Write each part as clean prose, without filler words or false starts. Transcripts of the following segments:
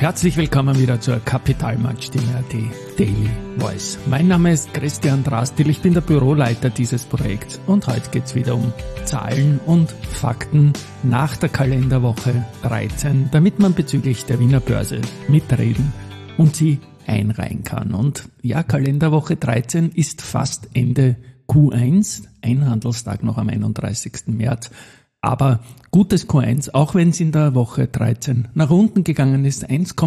Herzlich willkommen wieder zur Kapitalmarktstimme.at Daily Voice. Mein Name ist Christian Drastil, ich bin der Büroleiter dieses Projekts und heute geht's wieder um Zahlen und Fakten nach der Kalenderwoche 13, damit man bezüglich der Wiener Börse mitreden und sie einreihen kann. Und ja, Kalenderwoche 13 ist fast Ende Q1, ein Handelstag noch am 31. März. Aber gutes Q1, auch wenn es in der Woche 13 nach unten gegangen ist,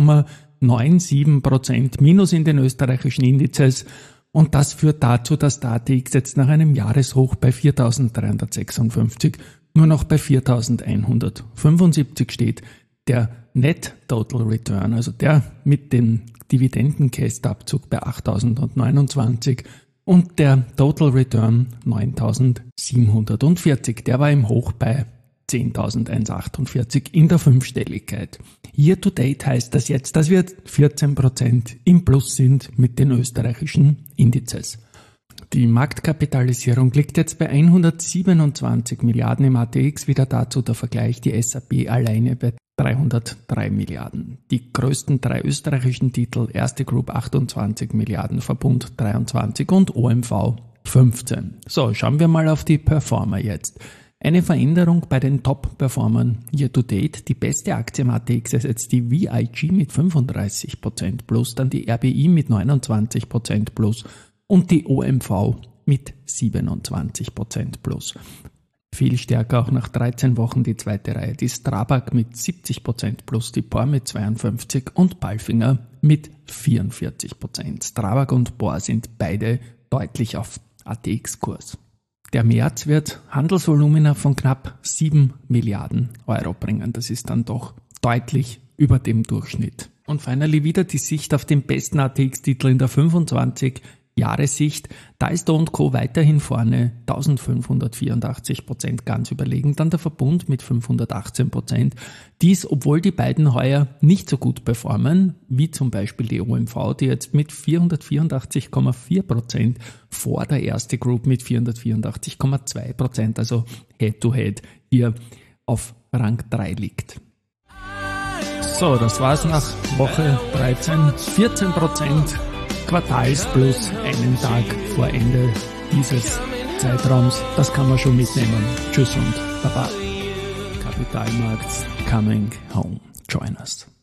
1,97% minus in den österreichischen Indizes. Und das führt dazu, dass der ATX jetzt nach einem Jahreshoch bei 4.356 nur noch bei 4.175 steht. Der Net Total Return, also der mit dem Dividendenkästabzug bei 8.029 und der Total Return 9.740. Der war im Hoch bei 10.148 in der Fünfstelligkeit. Year to date heißt das jetzt, dass wir 14% im Plus sind mit den österreichischen Indizes. Die Marktkapitalisierung liegt jetzt bei 127 Milliarden im ATX, wieder dazu der Vergleich, die SAP alleine bei 303 Milliarden. Die größten drei österreichischen Titel, Erste Group 28 Milliarden, Verbund 23 und OMV 15. So, schauen wir mal auf die Performer jetzt. Eine Veränderung bei den Top-Performern year to date. Die beste Aktie im ATX ist jetzt die VIG mit 35% plus, dann die RBI mit 29% plus und die OMV mit 27% plus. Viel stärker auch nach 13 Wochen die zweite Reihe, die Strabag mit 70% plus, die POR mit 52% und Palfinger mit 44%. Strabag und POR sind beide deutlich auf ATX-Kurs. Der März wird Handelsvolumina von knapp 7 Milliarden Euro bringen. Das ist dann doch deutlich über dem Durchschnitt. Und finally wieder die Sicht auf den besten ATX-Titel in der 25-Jahressicht. Da ist der &Co weiterhin vorne, 1584% ganz überlegen. Dann der Verbund mit 518%. Dies, obwohl die beiden heuer nicht so gut performen, wie zum Beispiel die OMV, die jetzt mit 484,4% vor der Erste Group mit 484,2%, also Head-to-Head hier auf Rang 3 liegt. So, das war's nach Woche 13. 14% Quartalsplus einen Tag vor Ende dieses Zeitraums. Das kann man schon mitnehmen. Tschüss und Baba. Kapitalmarkts coming home. Join us.